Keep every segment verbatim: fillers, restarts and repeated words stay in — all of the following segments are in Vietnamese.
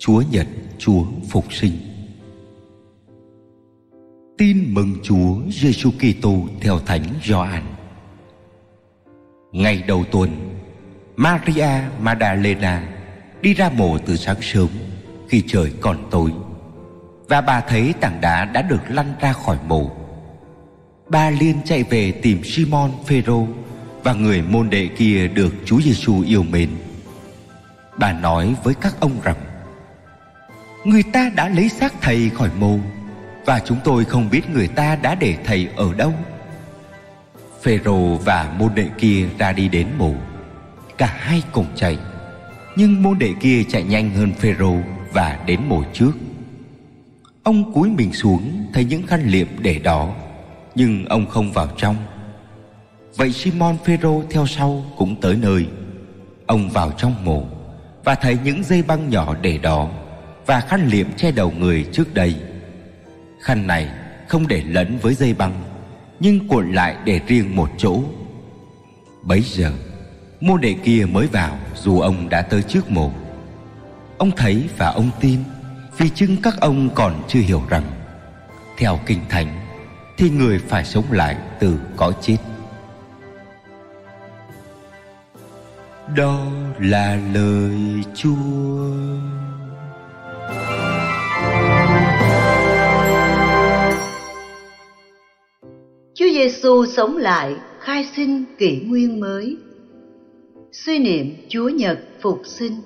Chúa Nhật, Chúa phục sinh. Tin mừng Chúa Giêsu Kitô theo Thánh Gioan. Ngày đầu tuần, Maria Magdalena đi ra mộ từ sáng sớm khi trời còn tối, và bà thấy tảng đá đã được lăn ra khỏi mộ. Bà liền chạy về tìm Simon Phêrô và người môn đệ kia được Chúa Giêsu yêu mến. Bà nói với các ông rằng: người ta đã lấy xác thầy khỏi mộ, và chúng tôi không biết người ta đã để thầy ở đâu. Phêrô và môn đệ kia ra đi đến mộ, cả hai cùng chạy, nhưng môn đệ kia chạy nhanh hơn Phêrô và đến mộ trước. Ông cúi mình xuống thấy những khăn liệm để đó, nhưng ông không vào trong. Vậy Simon Phêrô theo sau cũng tới nơi. Ông vào trong mộ và thấy những dây băng nhỏ để đó và khăn liệm che đầu người trước đây. Khăn này không để lẫn với dây băng, nhưng cuộn lại để riêng một chỗ. Bấy giờ môn đệ kia mới vào, dù ông đã tới trước mộ. Ông thấy và ông tin, vì chưng các ông còn chưa hiểu rằng theo Kinh Thánh thì người phải sống lại từ cõi chết. Đó là lời Chúa. Chúa Giêsu sống lại, khai sinh kỷ nguyên mới. Suy niệm Chúa Nhật phục sinh.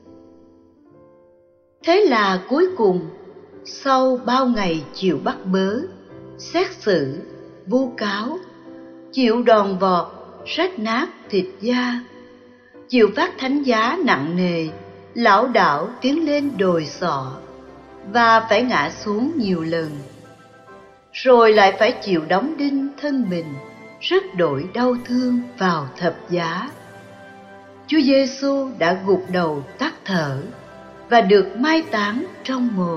Thế là cuối cùng, sau bao ngày chịu bắt bớ, xét xử, vu cáo, chịu đòn vọt, rách nát thịt da, chịu phát thánh giá nặng nề, lảo đảo tiến lên đồi sọ, và phải ngã xuống nhiều lần, rồi lại phải chịu đóng đinh thân mình rất đổi đau thương vào thập giá. Chúa Giêsu đã gục đầu tắt thở và được mai táng trong mồ.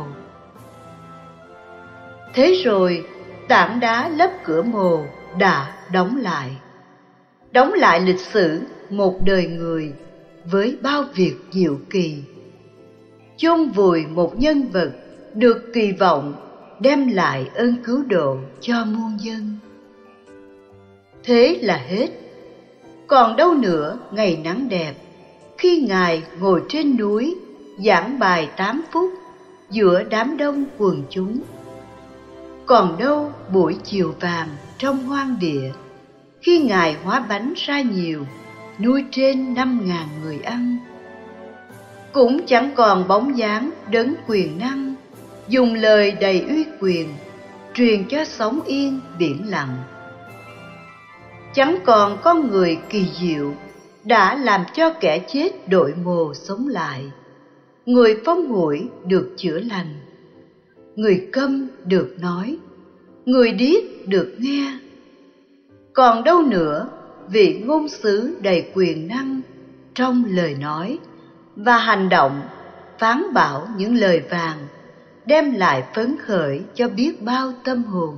Thế rồi tảng đá lấp cửa mồ đã đóng lại, đóng lại lịch sử một đời người với bao việc diệu kỳ, chôn vùi một nhân vật được kỳ vọng đem lại ơn cứu độ cho muôn dân. Thế là hết. Còn đâu nữa ngày nắng đẹp, khi Ngài ngồi trên núi giảng bài tám phút giữa đám đông quần chúng. Còn đâu buổi chiều vàng trong hoang địa, khi Ngài hóa bánh ra nhiều, nuôi trên năm ngàn người ăn. Cũng chẳng còn bóng dáng đấng quyền năng, dùng lời đầy uy quyền, truyền cho sóng yên biển lặng. Chẳng còn con người kỳ diệu, đã làm cho kẻ chết đội mồ sống lại, người phong hủi được chữa lành, người câm được nói, người điếc được nghe. Còn đâu nữa vị ngôn sứ đầy quyền năng trong lời nói và hành động, phán bảo những lời vàng, đem lại phấn khởi cho biết bao tâm hồn.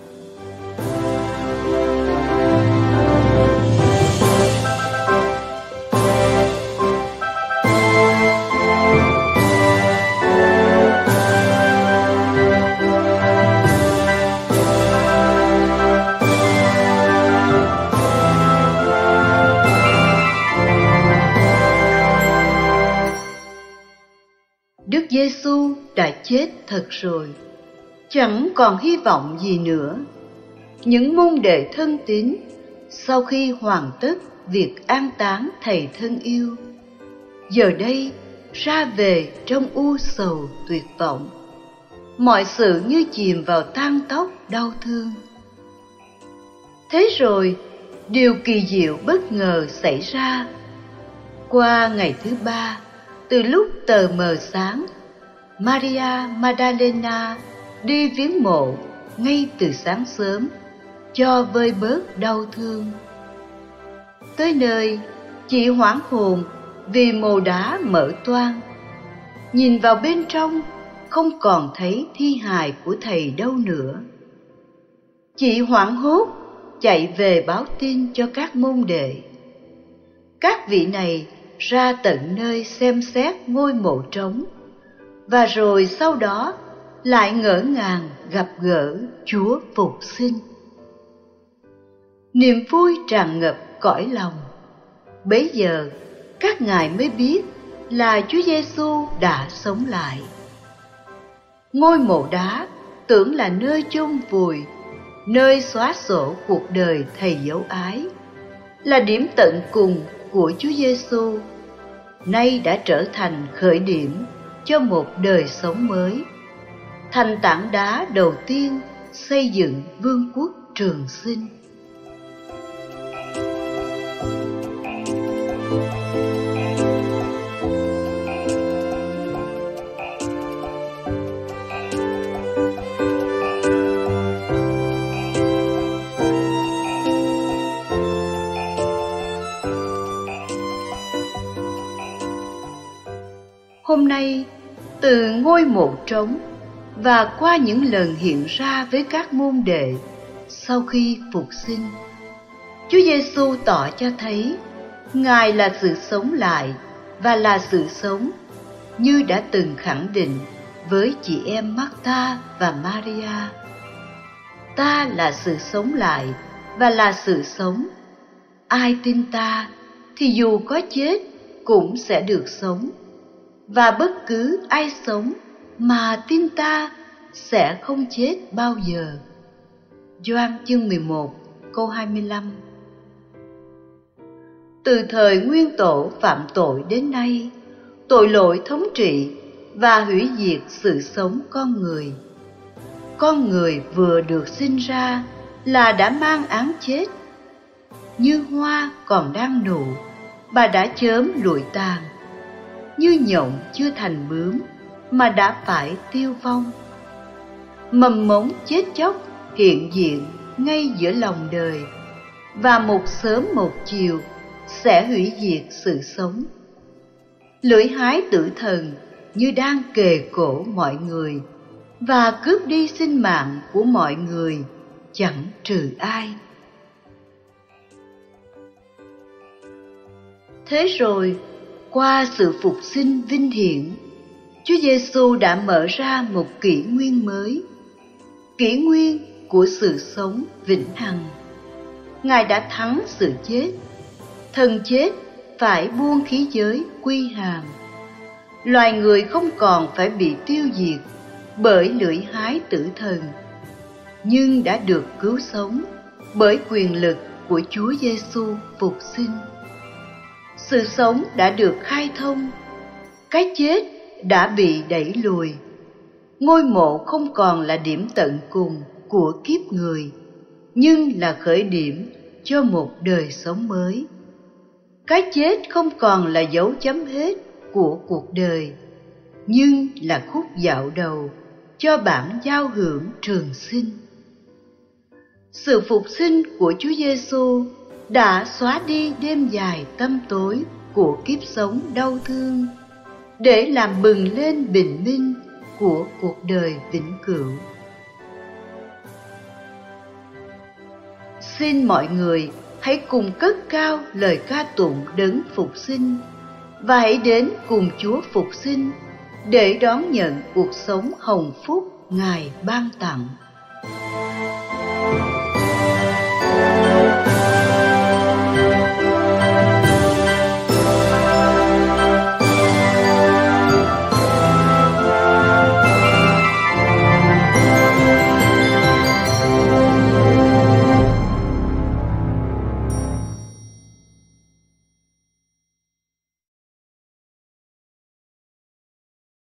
Đức Giêsu đã chết thật rồi, chẳng còn hy vọng gì nữa. Những môn đệ thân tín sau khi hoàn tất việc an táng thầy thân yêu, giờ đây ra về trong u sầu tuyệt vọng, mọi sự như chìm vào tang tóc đau thương. Thế rồi điều kỳ diệu bất ngờ xảy ra. Qua ngày thứ ba, từ lúc tờ mờ sáng, Maria Magdalena đi viếng mộ ngay từ sáng sớm, cho vơi bớt đau thương. Tới nơi, chị hoảng hồn vì mồ đá mở toang. Nhìn vào bên trong, không còn thấy thi hài của thầy đâu nữa. Chị hoảng hốt chạy về báo tin cho các môn đệ. Các vị này ra tận nơi xem xét ngôi mộ trống, và rồi sau đó lại ngỡ ngàng gặp gỡ Chúa phục sinh. Niềm vui tràn ngập cõi lòng. Bấy giờ các ngài mới biết là Chúa Giêsu đã sống lại. Ngôi mộ đá tưởng là nơi chôn vùi, nơi xóa sổ cuộc đời thầy dấu ái, là điểm tận cùng của Chúa Giêsu, nay đã trở thành khởi điểm cho một đời sống mới, thành tảng đá đầu tiên xây dựng vương quốc trường sinh. Hôm nay, từ ngôi mộ trống và qua những lần hiện ra với các môn đệ sau khi phục sinh, Chúa Giêsu tỏ cho thấy Ngài là sự sống lại và là sự sống, như đã từng khẳng định với chị em Martha và Maria. Ta là sự sống lại và là sự sống. Ai tin ta thì dù có chết cũng sẽ được sống. Và bất cứ ai sống mà tin ta sẽ không chết bao giờ. Gioan chương mười một câu hai mươi lăm. Từ thời nguyên tổ phạm tội đến nay, tội lỗi thống trị và hủy diệt sự sống con người. Con người vừa được sinh ra là đã mang án chết. Như hoa còn đang nụ, bà đã chớm lụi tàn. Như nhộng chưa thành bướm mà đã phải tiêu vong. Mầm mống chết chóc hiện diện ngay giữa lòng đời, và một sớm một chiều sẽ hủy diệt sự sống. Lưỡi hái tử thần như đang kề cổ mọi người và cướp đi sinh mạng của mọi người, chẳng trừ ai. Thế rồi, qua sự phục sinh vinh hiển, Chúa Giêsu đã mở ra một kỷ nguyên mới, kỷ nguyên của sự sống vĩnh hằng. Ngài đã thắng sự chết, thần chết phải buông khí giới quy hàng. Loài người không còn phải bị tiêu diệt bởi lưỡi hái tử thần, nhưng đã được cứu sống bởi quyền lực của Chúa Giêsu phục sinh. Sự sống đã được khai thông, cái chết đã bị đẩy lùi. Ngôi mộ không còn là điểm tận cùng của kiếp người, nhưng là khởi điểm cho một đời sống mới. Cái chết không còn là dấu chấm hết của cuộc đời, nhưng là khúc dạo đầu cho bản giao hưởng trường sinh. Sự phục sinh của Chúa Giêsu đã xóa đi đêm dài tăm tối của kiếp sống đau thương, để làm bừng lên bình minh của cuộc đời vĩnh cửu. Xin mọi người hãy cùng cất cao lời ca tụng đấng phục sinh, và hãy đến cùng Chúa phục sinh để đón nhận cuộc sống hồng phúc Ngài ban tặng.